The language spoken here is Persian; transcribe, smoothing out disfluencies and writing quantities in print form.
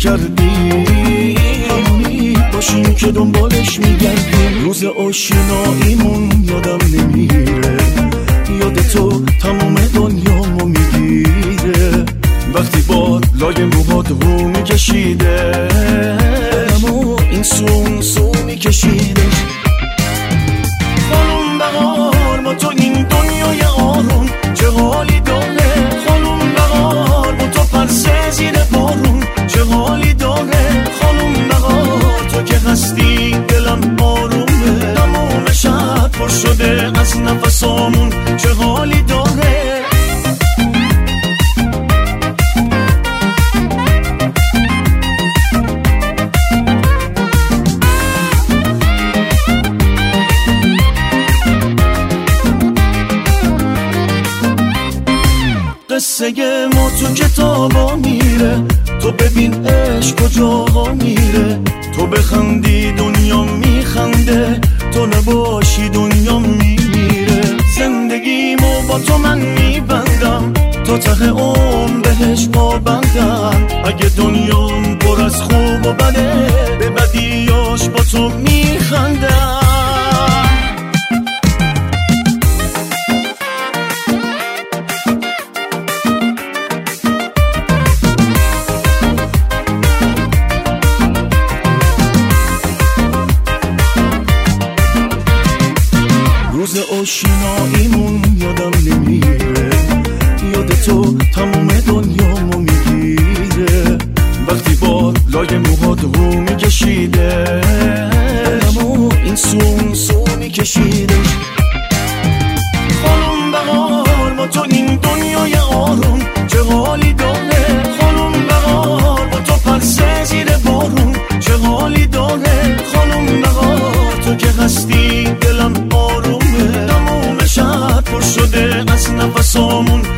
کردی، همونی باشیم که دنبالش میگردیم. روز آشناییمون یادم نمیره، یاد تو تمام دنیامو میگیره. وقتی باد لای موهات رو میکشیده، اما این سو میکشیده. خانم بهار با تو این دنیای آروم چه حالی داره، خانم بهار با تو پرسه زیر بارون چه حالی داره. خانم بهار تو که هستی دلم آرومه، تمام شب پر شده از نفسامون چه حالی داره. قصه ما تو کتابا میره، تو ببین عشق کجاها میره. تو بخندی دنیا میخنده، تو نباشی دنیا میمیره. زندگیمو با تو من میبندم، تا ته عمر بهش پابندم. اگه دنیام پر از خوب و بده، به بدیاش با تو میخندم. روز آشناییمون یادم نمیره، یاد تو تمام دنیامو میگیره. وقتی باد لای موهات رو میکشیده، اما این سو میکشیده. خانم بهار با تو این دنیای آروم چه حالی داره، خانم بهار با تو پرسه زیر بارون چه حالی داره. خانم بهار تو که هستی دلم آرومه، تمام شب پر شده از نفسامون